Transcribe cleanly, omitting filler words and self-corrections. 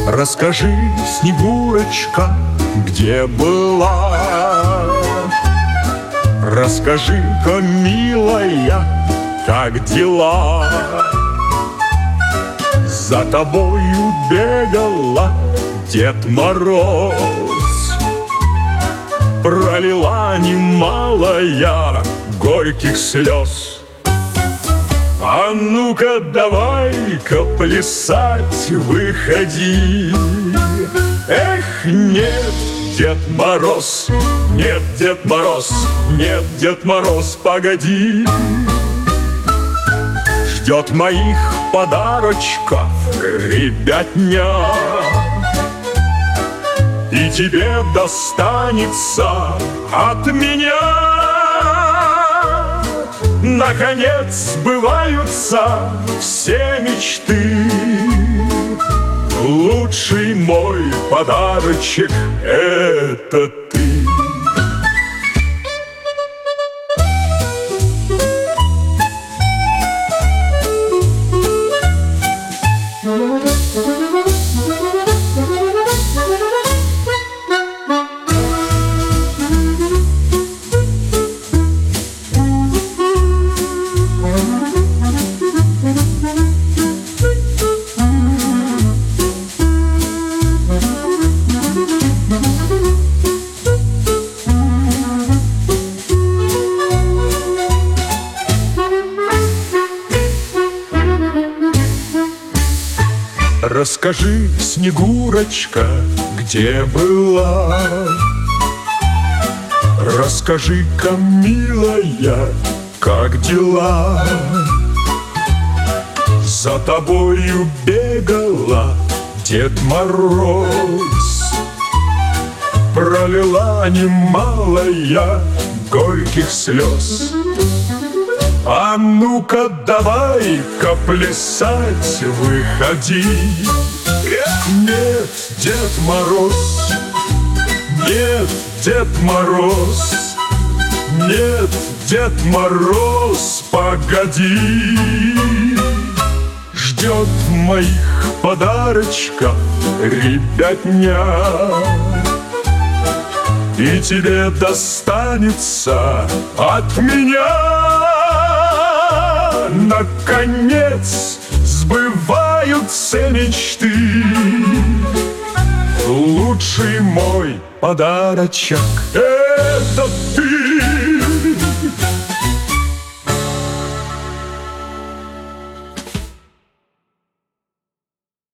Расскажи, Снегурочка, где была? Расскажи-ка, милая, как дела? За тобою бегала Дед Мороз, пролила немалая горьких слез. А ну-ка, давай-ка плясать выходи. Эх, нет, Дед Мороз, нет, Дед Мороз, нет, Дед Мороз, погоди. Ждет моих подарочков ребятня, и тебе достанется от меня. Наконец сбываются все мечты. Лучший мой подарочек — это ты. Расскажи, Снегурочка, где была? Расскажи-ка, милая, как дела? За тобою бегала Дед Мороз, пролила немалая горьких слез. А ну-ка, давай-ка плясать выходи. Нет, Дед Мороз, нет, Дед Мороз, нет, Дед Мороз, погоди. Ждет моих подарочков ребятня, и тебе достанется от меня. Наконец сбываются мечты. Лучший мой подарочек — это ты.